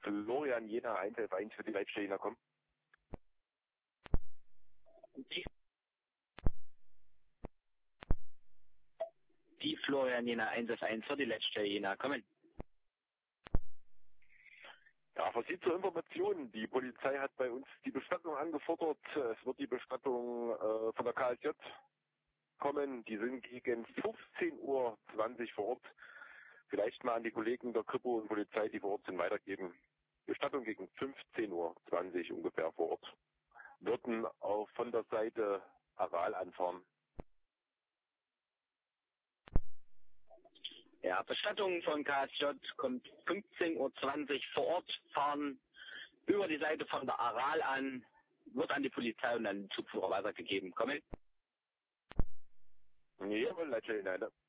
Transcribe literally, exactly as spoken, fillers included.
Florian Jena eins elf eins für die Leitstelle Jena kommen. Die, die Florian Jena eins elf eins für die Leitstelle Jena kommen. Ja, für Sie zur Information. Die Polizei hat bei uns die Bestattung angefordert. Es wird die Bestattung äh, von der K S J kommen. Die sind gegen fünfzehn Uhr zwanzig vor Ort. Vielleicht mal an die Kollegen der Kripo und Polizei, die vor Ort sind, weitergeben. Bestattung gegen fünfzehn Uhr zwanzig ungefähr vor Ort. Würden auch von der Seite Aral anfahren. Ja, Bestattung von K S J kommt fünfzehn Uhr zwanzig vor Ort, fahren über die Seite von der Aral an, wird an die Polizei und an den Zugführer weitergegeben. Kommen. Jawohl, Leitstelle Jena.